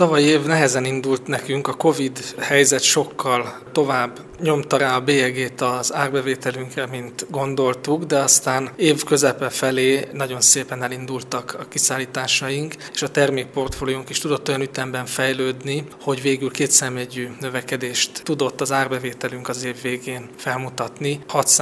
tavalyi év nehezen indult nekünk, a Covid helyzet sokkal tovább nyomta rá a bélyegét az árbevételünkre, mint gondoltuk, de aztán év közepe felé nagyon szépen elindultak a kiszállításaink, és a termékportfóliónk is tudott olyan ütemben fejlődni, hogy végül kétszámjegyű növekedést tudott az árbevételünk az év végén felmutatni.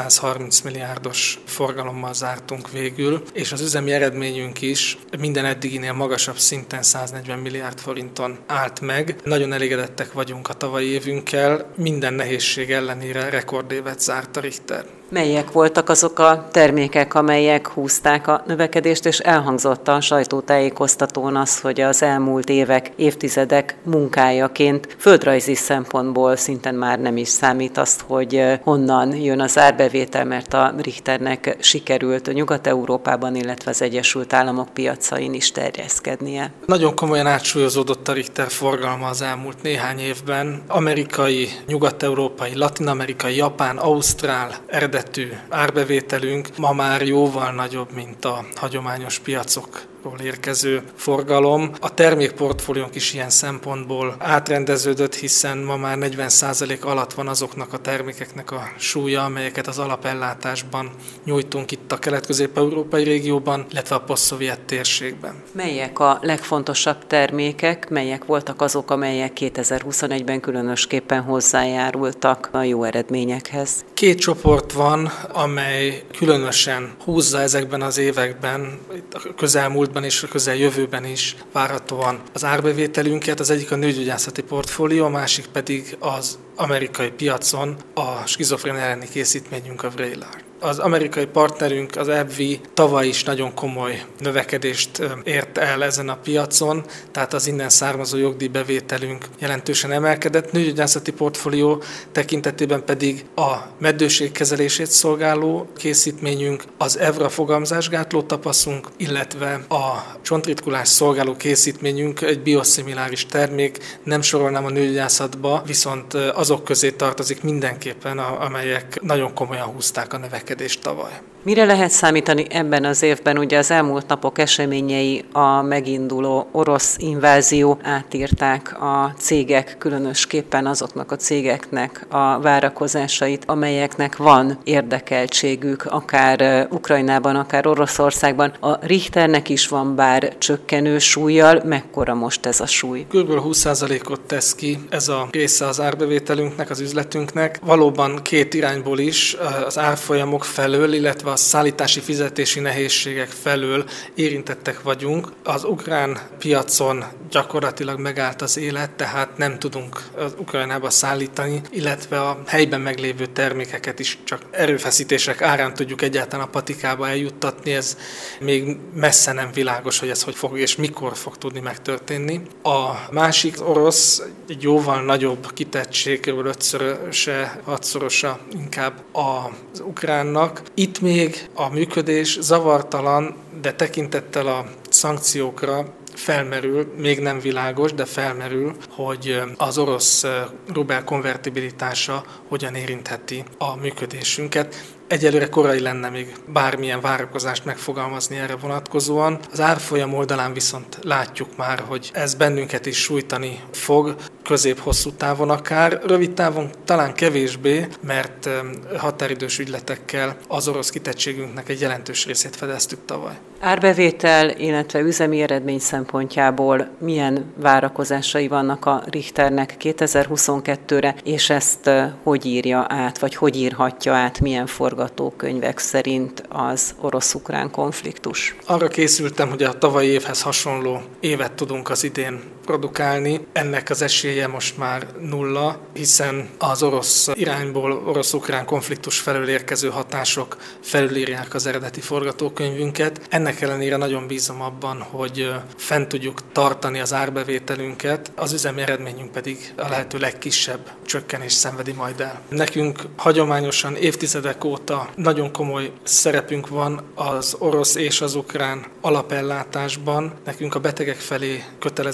630 milliárdos forgalommal zártunk végül, és az üzemi eredményünk is minden eddiginél magasabb szinten 140 milliárd forinton állt meg. Nagyon elégedettek vagyunk a tavalyi évünkkel, minden nehézség ellenére rekordévet zárt a Richter. Melyek voltak azok a termékek, amelyek húzták a növekedést, és elhangzott a sajtótájékoztatón az, hogy az elmúlt évek, évtizedek munkájaként földrajzi szempontból szinten már nem is számít azt, hogy honnan jön az árbevétel, mert a Richternek sikerült Nyugat-Európában, illetve az Egyesült Államok piacain is terjeszkednie. Nagyon komolyan átsúlyozódott a Richter forgalma az elmúlt néhány évben. Amerikai, nyugat-európai, latin-amerikai, japán, ausztrál eredetű árbevételünk ma már jóval nagyobb, mint a hagyományos piacokról érkező forgalom. A termékportfóliónk is ilyen szempontból átrendeződött, hiszen ma már 40% alatt van azoknak a termékeknek a súlya, amelyeket az alapellátásban nyújtunk itt a kelet-közép-európai régióban, illetve a posztszovjet térségben. Melyek a legfontosabb termékek, melyek voltak azok, amelyek 2021-ben különösképpen hozzájárultak a jó eredményekhez? Két csoport van, amely különösen húzza ezekben az években, itt a közelmúltban és a közeljövőben is várhatóan az árbevételünket. Az egyik a nőgyógyászati portfólió, a másik pedig az amerikai piacon a skizofrénia elleni készítményünk, a Vraylar. Az amerikai partnerünk, az AbbVie tavaly is nagyon komoly növekedést ért el ezen a piacon, tehát az innen származó jogdíjbevételünk jelentősen emelkedett. Nőgyógyászati portfólió tekintetében pedig a meddőség kezelését szolgáló készítményünk, az Evra fogamzásgátló tapaszunk, illetve a csontritkulás szolgáló készítményünk egy bioszimiláris termék, nem sorolnám a nőgyógyászatba, viszont azok közé tartozik mindenképpen, amelyek nagyon komolyan húzták a növekedést tavaly. Mire lehet számítani ebben az évben? Ugye az elmúlt napok eseményei, a meginduló orosz invázió átírták a cégek, különösképpen azoknak a cégeknek a várakozásait, amelyeknek van érdekeltségük, akár Ukrajnában, akár Oroszországban. A Richternek is van bár csökkenő súllyal, mekkora most ez a súly? Kb. 20%-ot tesz ki ez a része az árbevételünknek, az üzletünknek. Valóban két irányból is, az árfolyamok felől, illetve a szállítási fizetési nehézségek felől érintettek vagyunk. Az ukrán piacon gyakorlatilag megállt az élet, tehát nem tudunk az Ukrajnába szállítani, illetve a helyben meglévő termékeket is csak erőfeszítések árán tudjuk egyáltalán a patikába eljuttatni. Ez még messze nem világos, hogy ez hogy fog és mikor fog tudni megtörténni. A másik orosz egy jóval nagyobb kitettség, kb. 5-szöröse, 6-szorosa inkább az ukránnak. Itt még a működés zavartalan, de tekintettel a szankciókra felmerül, még nem világos, de felmerül, hogy az orosz rubel konvertibilitása hogyan érintheti a működésünket. Egyelőre korai lenne még bármilyen várakozást megfogalmazni erre vonatkozóan. Az árfolyam oldalán viszont látjuk már, hogy ez bennünket is sújtani fog, közép-hosszú távon akár. Rövid távon talán kevésbé, mert határidős ügyletekkel az orosz kitettségünknek egy jelentős részét fedeztük tavaly. Árbevétel, illetve üzemi eredmény szempontjából milyen várakozásai vannak a Richternek 2022-re, és ezt hogy írja át, vagy hogy írhatja át, milyen forgatókönyvek szerint az orosz-ukrán konfliktus? Arra készültem, hogy a tavalyi évhez hasonló évet tudunk az idén produkálni. Ennek az esélye most már nulla, hiszen az orosz irányból, orosz-ukrán konfliktus felől érkező hatások felülírják az eredeti forgatókönyvünket. Ennek ellenére nagyon bízom abban, hogy fent tudjuk tartani az árbevételünket, az üzemi eredményünk pedig a lehető legkisebb csökkenést szenvedi majd el. Nekünk hagyományosan évtizedek óta nagyon komoly szerepünk van az orosz és az ukrán alapellátásban. Nekünk a betegek felé kötelezettségünk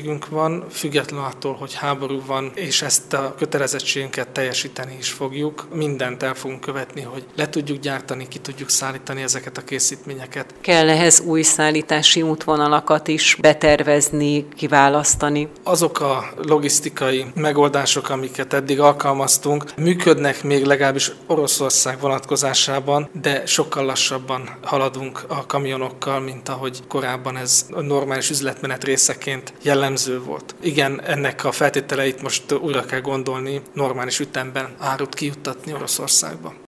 szükségünk van, független attól, hogy háború van, és ezt a kötelezettségünket teljesíteni is fogjuk. Mindent el fogunk követni, hogy le tudjuk gyártani, ki tudjuk szállítani ezeket a készítményeket. Kell ehhez új szállítási útvonalakat is betervezni, kiválasztani? Azok a logisztikai megoldások, amiket eddig alkalmaztunk, működnek még legalábbis Oroszország vonatkozásában, de sokkal lassabban haladunk a kamionokkal, mint ahogy korábban ez a normális üzletmenet részeként jellemző volt. Igen, ennek a feltételeit most újra kell gondolni, normális ütemben árut kijuttatni Oroszországba.